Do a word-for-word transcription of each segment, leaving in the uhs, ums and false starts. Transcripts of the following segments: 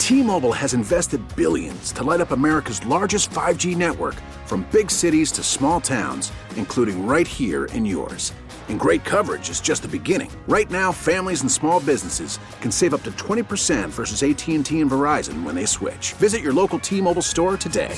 T-Mobile has invested billions to light up America's largest five G network, from big cities to small towns, including right here in yours. And great coverage is just the beginning. Right now, families and small businesses can save up to twenty percent versus A T and T and Verizon when they switch. Visit your local T-Mobile store today.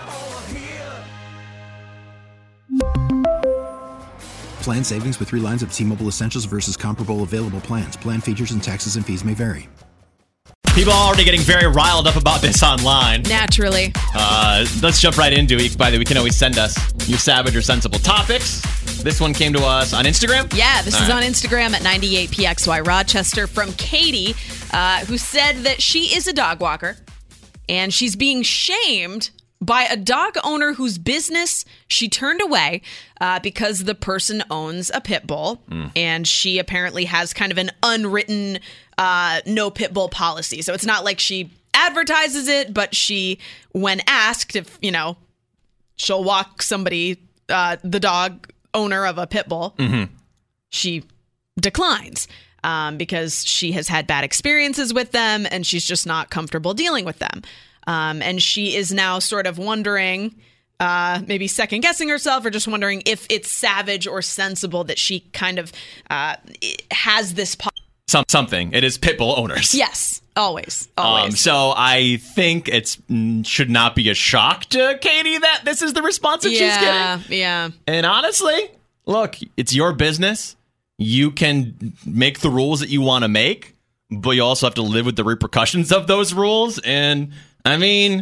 Plan savings with three lines of T-Mobile Essentials versus comparable available plans. Plan features and taxes and fees may vary. People are already getting very riled up about this online. Naturally. Uh, let's jump right into it. By the way, you can always send us your savage or sensible topics. This one came to us on Instagram? Yeah, this All is right. on Instagram at ninety-eight P X Y Rochester from Katie, uh, who said that she is a dog walker and she's being shamed by a dog owner whose business she turned away uh, because the person owns a pit bull. Mm. And she apparently has kind of an unwritten uh, no pit bull policy. So it's not like she advertises it, but she, when asked if, you know, she'll walk somebody, uh, the dog owner of a pit bull, mm-hmm. she declines um, because she has had bad experiences with them and she's just not comfortable dealing with them. Um, and she is now sort of wondering, uh, maybe second guessing herself, or just wondering if it's savage or sensible that she kind of uh, has this. Po- Some, something. It is pit bull owners. Yes, always, always. Um, so I think it should not be a shock to Katie that this is the response that yeah, she's getting. Yeah. And honestly, look, it's your business. You can make the rules that you want to make, but you also have to live with the repercussions of those rules. And I mean,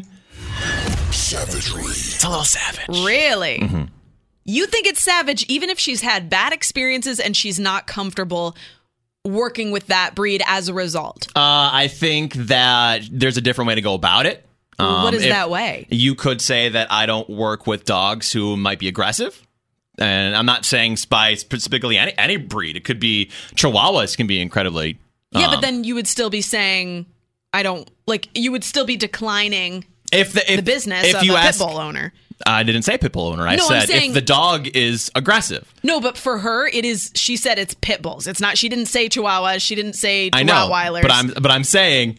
savagery. It's a little savage. Really? Mm-hmm. You think it's savage even if she's had bad experiences and she's not comfortable working with that breed as a result? Uh, I think that there's a different way to go about it. Um, what is if that way? You could say that I don't work with dogs who might be aggressive. And I'm not saying by specifically any, any breed. It could be Chihuahuas can be incredibly... Yeah, um, but then you would still be saying, I don't... Like, you would still be declining if the, if, the business if of you a ask, pit bull owner. I didn't say pit bull owner. I No, I'm said saying- if the dog is aggressive. No, but for her, it is... She said it's pit bulls. It's not... She didn't say Chihuahuas. She didn't say I know, Rottweilers. but I'm but I'm saying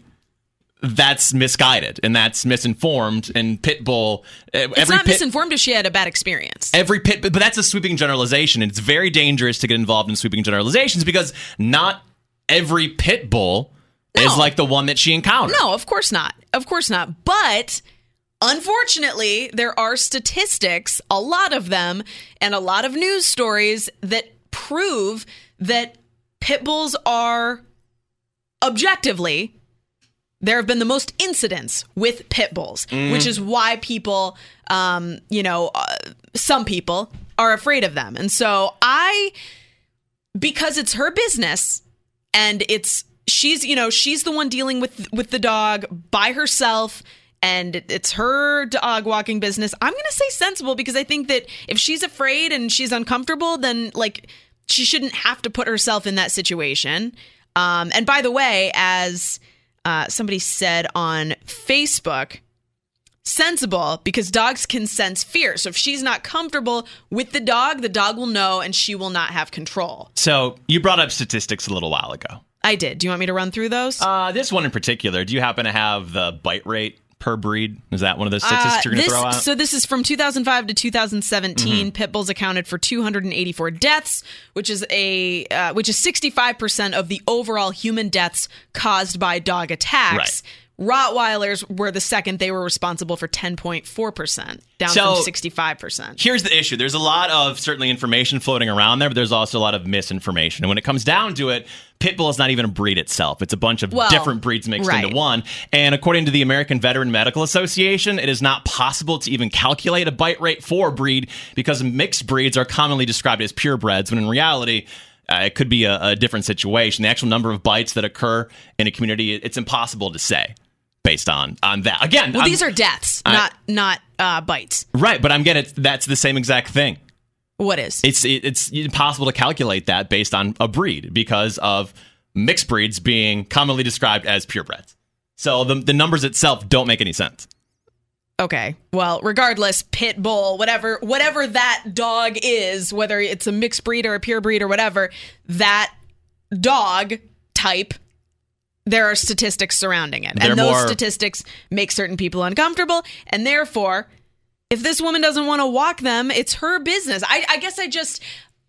that's misguided and that's misinformed. And pit bull, It's every not pit, misinformed if she had a bad experience. Every pit, but that's a sweeping generalization. And it's very dangerous to get involved in sweeping generalizations because not every pit bull No. is like the one that she encountered. No, of course not. Of course not. But unfortunately, there are statistics, a lot of them, and a lot of news stories that prove that pit bulls are objectively, there have been the most incidents with pit bulls, mm. which is why people, um, you know, uh, some people are afraid of them. And so I, because it's her business and it's, she's, you know, she's the one dealing with, with the dog by herself and it's her dog walking business. I'm going to say sensible because I think that if she's afraid and she's uncomfortable, then like she shouldn't have to put herself in that situation. Um, and by the way, as uh, somebody said on Facebook, sensible because dogs can sense fear. So if she's not comfortable with the dog, the dog will know and she will not have control. So you brought up statistics a little while ago. I did. Do you want me to run through those? Uh, this one in particular, do you happen to have the bite rate per breed? Is that one of the statistics Uh, you're going to this- throw out? So this is from two thousand five to two thousand seventeen. Mm-hmm. Pit bulls accounted for two hundred eighty-four deaths, which is a uh, which is sixty-five percent of the overall human deaths caused by dog attacks. Right. Rottweilers were the second. They were responsible for ten point four percent, down So, from sixty-five percent. Here's the issue. There's a lot of certainly information floating around there, but there's also a lot of misinformation. And when it comes down to it, pit bull is not even a breed itself. It's a bunch of Well, different breeds mixed right. into one. And according to the American Veteran Medical Association, it is not possible to even calculate a bite rate for a breed because mixed breeds are commonly described as purebreds, when in reality, uh, it could be a, a different situation. The actual number of bites that occur in a community, it's impossible to say. Based on on that, again. Well, I'm, these are deaths, I, not not uh, bites. Right, but I'm getting that's the same exact thing. What is? It's it, it's impossible to calculate that based on a breed because of mixed breeds being commonly described as purebreds. So the the numbers itself don't make any sense. Okay. Well, regardless, pit bull, whatever whatever that dog is, whether it's a mixed breed or a pure breed or whatever, that dog type there are statistics surrounding it. They're and those more- statistics make certain people uncomfortable. And therefore, if this woman doesn't want to walk them, it's her business. I, I guess I just,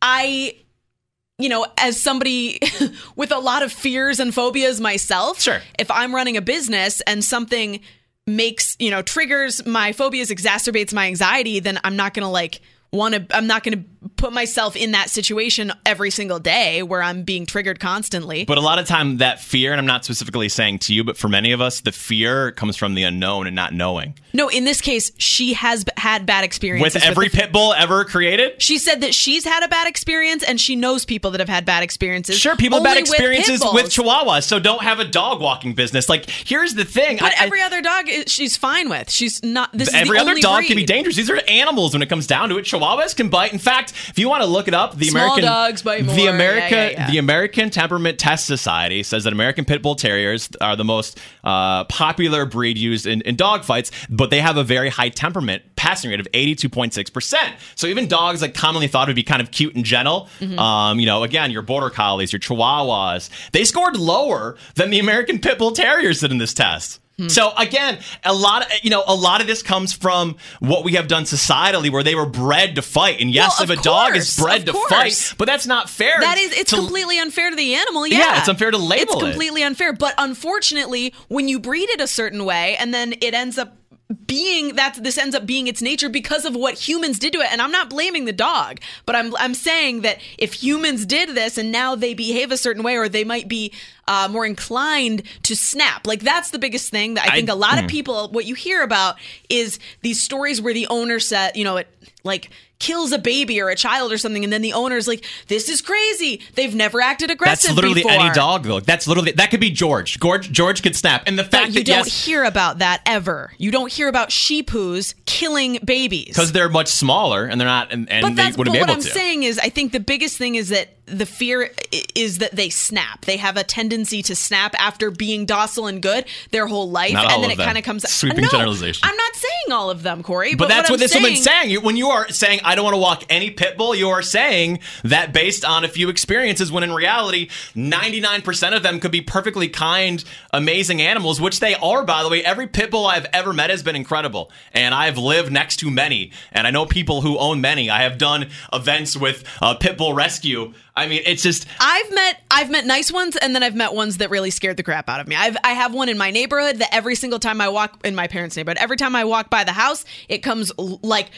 I, you know, as somebody with a lot of fears and phobias myself, Sure. if I'm running a business and something makes, you know, triggers my phobias, exacerbates my anxiety, then I'm not going to like want to, I'm not going to put myself in that situation every single day where I'm being triggered constantly. But a lot of time that fear, and I'm not specifically saying to you, but for many of us, the fear comes from the unknown and not knowing. No, in this case, she has b- had bad experiences. With every the- pit bull ever created? She said that she's had a bad experience and she knows people that have had bad experiences. Sure, people have only bad experiences with, with, pit bulls. Chihuahuas, so don't have a dog walking business. Like, here's the thing. But I, every I, other dog, is, she's fine with. She's not. This every is the other only dog breed. can be dangerous. These are animals when it comes down to it. Chihuahuas can bite. In fact, if you want to look it up, the Small American dogs bite more. the America Yeah, yeah, yeah. the American Temperament Test Society says that American Pit Bull Terriers are the most uh, popular breed used in, in dog fights, but they have a very high temperament passing rate of eighty-two point six percent. So even dogs like commonly thought would be kind of cute and gentle, Mm-hmm. um, you know, again, your Border Collies, your Chihuahuas, they scored lower than the American Pit Bull Terriers did in this test. So again, a lot of you know, a lot of this comes from what we have done societally, where they were bred to fight. And yes, Well, if of a dog is course, bred of to course. fight, but that's not fair. That is, it's to- completely unfair to the animal. Yeah, Yeah, it's unfair to label It's it. completely unfair. But unfortunately, when you breed it a certain way, and then it ends up being that this ends up being its nature because of what humans did to it. And I'm not blaming the dog, but I'm I'm saying that if humans did this and now they behave a certain way, or they might be uh, more inclined to snap. Like that's the biggest thing that I think I- a lot mm. of people, what you hear about is these stories where the owner said, you know, it like kills a baby or a child or something, and then the owner's like, this is crazy. They've never acted aggressive That's literally before. any dog, though. That's literally that could be George. George George could snap. And the fact But you that don't yes, hear about that ever. You don't hear about sheepoos killing babies. because they're much smaller and they're not, and, and But they that's wouldn't but be what able I'm to. saying is, I think the biggest thing is that the fear i- is that they snap. They have a tendency to snap after being docile and good their whole life, Not and all then of it them. kind of comes. Sweeping no, generalization. I'm not saying all of them, Corey. But, But, that's what, I'm this saying, woman's saying. You, when you are saying, I don't want to walk any pit bull, you are saying that based on a few experiences, when in reality, ninety-nine percent of them could be perfectly kind, amazing animals, which they are, by the way. Every pit bull I've ever met has been incredible. And I've lived next to many. And I know people who own many. I have done events with uh, Pit Bull Rescue. I mean, it's just... I've met I've met nice ones, and then I've met ones that really scared the crap out of me. I've I have one in my neighborhood that every single time I walk in my parents' neighborhood, every time I walk by the house, it comes l- like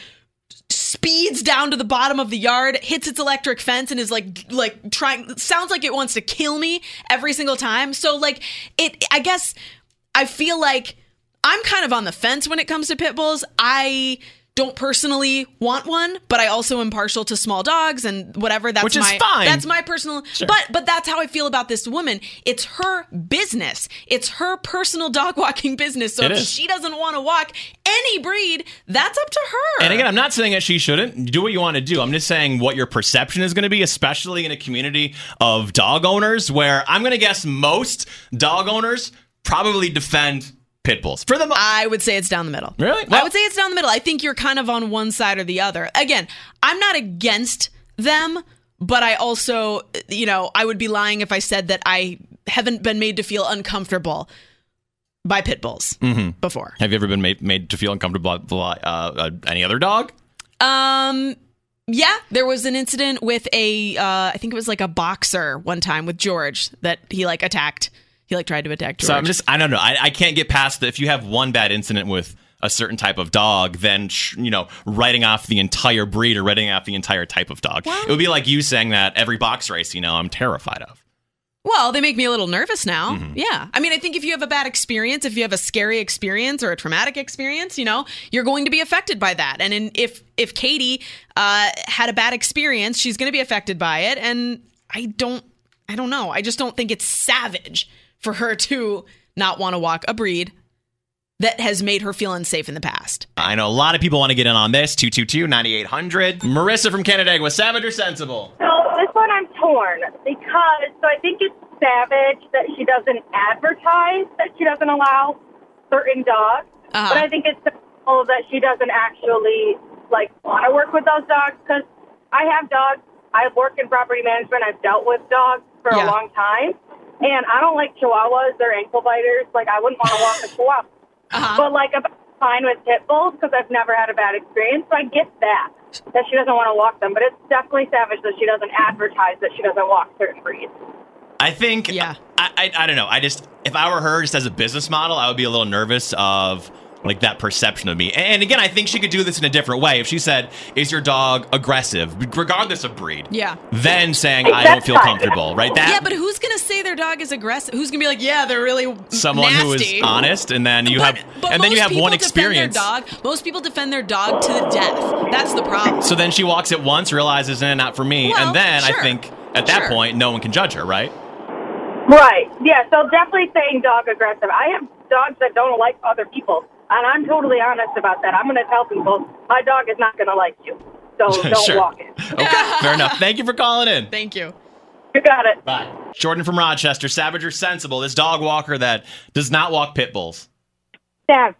speeds down to the bottom of the yard, hits its electric fence, and is like like trying. Sounds like it wants to kill me every single time. So like it, I guess I feel like I'm kind of on the fence when it comes to pit bulls. I don't personally want one, but I also am partial to small dogs and whatever. That's Which is my fine. that's my personal. But but that's how I feel about this woman. It's her business. It's her personal dog walking business. So It if is. she doesn't want to walk any breed, that's up to her. And again, I'm not saying that she shouldn't. Do what you want to do. I'm just saying what your perception is going to be, especially in a community of dog owners where I'm going to guess most dog owners probably defend pit bulls. For the mo- I would say it's down the middle. Really? I Well- would say it's down the middle. I think you're kind of on one side or the other. Again, I'm not against them, but I also, you know, I would be lying if I said that I haven't been made to feel uncomfortable by pit bulls Mm-hmm. before. Have you ever been made, made to feel uncomfortable by uh, uh, any other dog? Um, yeah, there was an incident with a, uh, I think it was like a boxer one time with George that he like attacked. He like tried to attack George. So I'm just, I don't know. I, I can't get past that. If you have one bad incident with a certain type of dog, then, sh- you know, writing off the entire breed or writing off the entire type of dog. Well- It would be like you saying that every box race, you know, I'm terrified of. Well, they make me a little nervous now. Mm-hmm. Yeah. I mean, I think if you have a bad experience, if you have a scary experience or a traumatic experience, you know, you're going to be affected by that. And in, if if Katie uh, had a bad experience, she's going to be affected by it. And I don't, I don't know. I just don't think it's savage for her to not want to walk a breed that has made her feel unsafe in the past. I know a lot of people want to get in on this. two two two, nine eight hundred. Marissa from Canandaigua, savage or sensible? So this one I'm torn because so I think it's savage that she doesn't advertise that she doesn't allow certain dogs, Uh-huh. but I think it's sensible that she doesn't actually like want to work with those dogs because I have dogs. I work in property management. I've dealt with dogs for Yeah. a long time, And I don't like Chihuahuas. They're ankle biters. Like, I wouldn't want to walk a Chihuahua. Uh-huh. But, like, I'm fine with pit bulls because I've never had a bad experience. So I get that, that she doesn't want to walk them. But it's definitely savage that she doesn't advertise that she doesn't walk certain breeds. I think, yeah. I, I I don't know. I just, if I were her just as a business model, I would be a little nervous of like that perception of me. And again, I think she could do this in a different way. If she said, is your dog aggressive, regardless of breed? Yeah. Then saying, I don't feel comfortable, right? That, yeah, but who's going to say their dog is aggressive? Who's going to be like, yeah, they're really someone nasty. who is honest, and then you but, have, but and then you have one most people defend experience. Their dog, most people defend their dog to the death. That's the problem. So then she walks it once, realizes, eh, not for me. Well, and then sure. I think at that Sure. point, no one can judge her, right? Right. Yeah, so definitely saying dog aggressive. I have dogs that don't like other people, and I'm totally honest about that. I'm going to tell people, my dog is not going to like you, so don't Sure. walk it. Okay, fair enough. Thank you for calling in. Thank you. You got it. Bye. Jordan from Rochester, savage or sensible, this dog walker that does not walk pit bulls. Savage.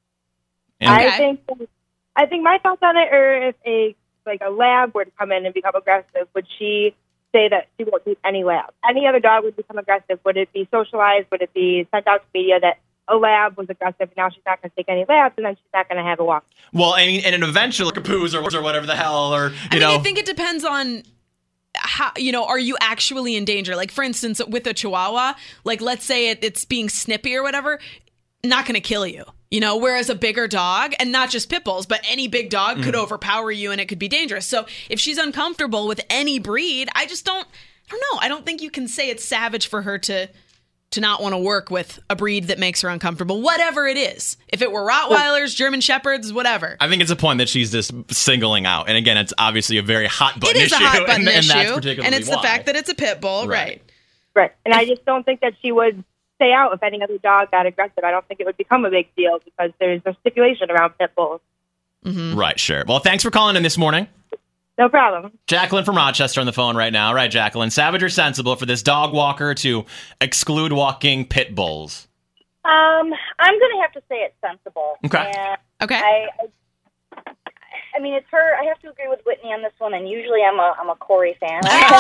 And I think I think my thoughts on it are if a like a lab were to come in and become aggressive, would she say that she won't keep any lab? Any other dog would become aggressive. Would it be socialized? Would it be sent out to media that a lab was aggressive and now she's not going to take any labs and then she's not going to have a walk? Well, I mean, and an eventual capoose or, or whatever the hell, or, you I mean, know. I think it depends on how, you know, are you actually in danger? Like, for instance, with a Chihuahua, like, let's say it, it's being snippy or whatever, not going to kill you. You know, whereas a bigger dog, and not just pit bulls, but any big dog Mm. could overpower you and it could be dangerous. So if she's uncomfortable with any breed, I just don't, I don't know. I don't think you can say it's savage for her to to not want to work with a breed that makes her uncomfortable, whatever it is. If it were Rottweilers, German Shepherds, whatever. I think it's a point that she's just singling out. And again, it's obviously a very hot button It is issue. a hot button and, and issue, that's particularly and it's why. the fact that it's a pit bull, Right. right? Right. And I just don't think that she would stay out if any other dog got aggressive. I don't think it would become a big deal because there's no stipulation around pit bulls. Mm-hmm. Right, sure. Well, thanks for calling in this morning. No problem. Jacqueline from Rochester on the phone right now. All right, Jacqueline, savage or sensible for this dog walker to exclude walking pit bulls? Um, I'm going to have to say it's sensible. Okay. And Okay. I, I, I mean, it's her. I have to agree with Whitney on this one, and usually I'm a I'm a Corey fan.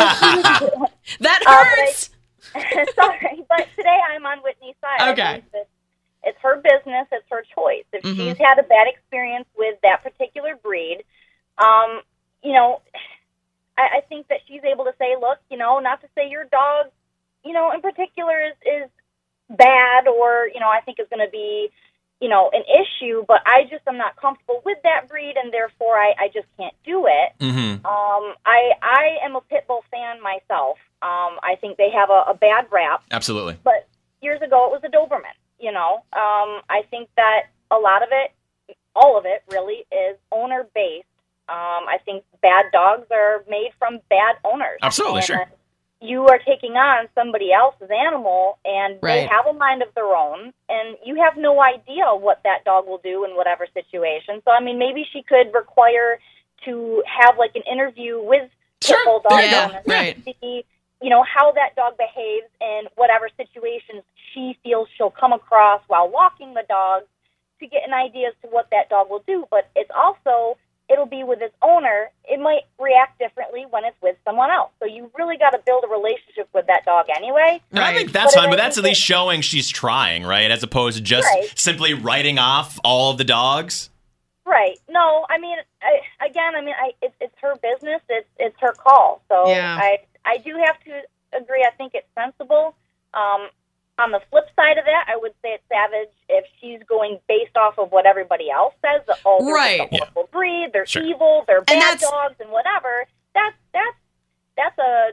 That Uh, hurts. but I, sorry, but today I'm on Whitney's side. Okay. I believe that it's her business. It's her choice. If Mhm. she's had a bad experience with that particular breed, um, you know, I, I think that she's able to say, look, you know, not to say your dog, you know, in particular is, is bad or, you know, I think is going to be, you know, an issue, but I just am not comfortable with that breed, and therefore I, I just can't do it. Mm-hmm. Um, I I am a pit bull fan myself. Um, I think they have a, a bad rap, Absolutely. but years ago it was a Doberman, you know. Um, I think that a lot of it, all of it really, is owner-based. Um, I think bad dogs are made from bad owners. Absolutely, And sure. You are taking on somebody else's animal, and they Right. have a mind of their own, and you have no idea what that dog will do in whatever situation. So, I mean, maybe she could require to have, like, an interview with Sure. pit bull dog Yeah, owners right. to see, you know, how that dog behaves in whatever situations she feels she'll come across while walking the dog to get an idea as to what that dog will do. But it's also, it'll be with its owner. It might react differently when it's with someone else. So you really got to build a relationship with that dog anyway. And I Right. think that's But fine, I but that's at think least showing she's trying, right? As opposed to just Right. simply writing off all of the dogs. Right. No, I mean, I, again, I mean, I, it's, it's her business. It's it's her call. So Yeah. I I do have to agree. I think it's sensible. Um, on the flip side of that, I would say it's savage if she's going based off of what everybody else says. That, oh, they're Right. just a horrible breed. They're Sure. evil. They're bad that's- dogs and whatever. That's that's that's a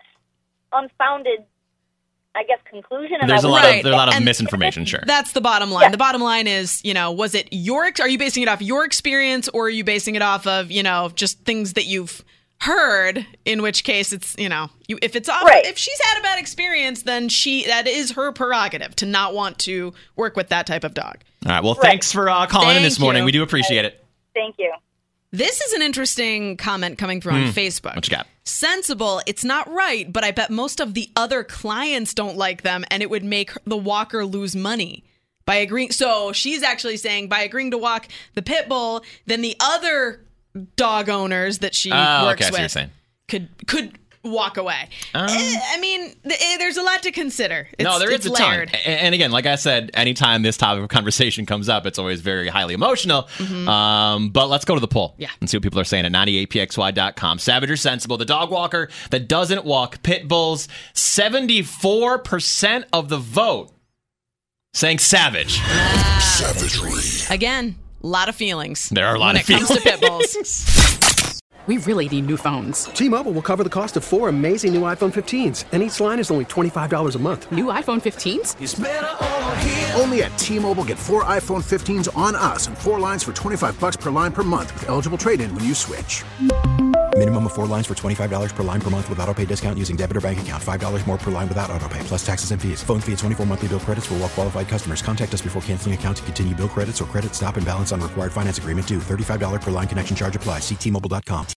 unfounded, I guess, conclusion. And There's I a would- lot Right. of there's a lot of And- misinformation, sure. That's the bottom line. Yeah. The bottom line is, you know, was it your, ex- are you basing it off your experience, or are you basing it off of, you know, just things that you've heard, in which case it's, you know, you, if it's off, Right. if she's had a bad experience, then she, that is her prerogative to not want to work with that type of dog. All right. Well, Right. thanks for uh, calling in Thank this morning. you. We do appreciate it. Thank you. This is an interesting comment coming through on Facebook. Hmm. What you got? Sensible, it's not right, but I bet most of the other clients don't like them, and it would make the walker lose money by agreeing. So she's actually saying by agreeing to walk the pit bull, then the other dog owners that she Oh, works okay, I see what with you're saying. could could walk away. Um, Eh, I mean, th- eh, there's a lot to consider. It's, no, there is it's a layered. ton. A- And again, like I said, anytime this topic of conversation comes up, it's always very highly emotional. Mm-hmm. Um, but let's go to the poll. Yeah. And see what people are saying at ninety-eight p x y dot com. Savage or sensible? The dog walker that doesn't walk pit bulls. seventy-four percent of the vote saying savage. Savagery. Again, a lot of feelings. There are a lot when of it comes to pit bulls. We really need new phones. T-Mobile will cover the cost of four amazing new iPhone fifteens, and each line is only twenty-five dollars a month. New iPhone fifteens? Only at T-Mobile, get four iPhone fifteens on us and four lines for twenty-five bucks per line per month with eligible trade-in when you switch. Minimum of four lines for twenty-five dollars per line per month with autopay discount using debit or bank account. five dollars more per line without autopay, plus taxes and fees. Phone fee at twenty-four monthly bill credits for well-qualified customers. Contact us before canceling account to continue bill credits or credit stop and balance on required finance agreement due. thirty-five dollars per line connection charge applies. See T Mobile dot com.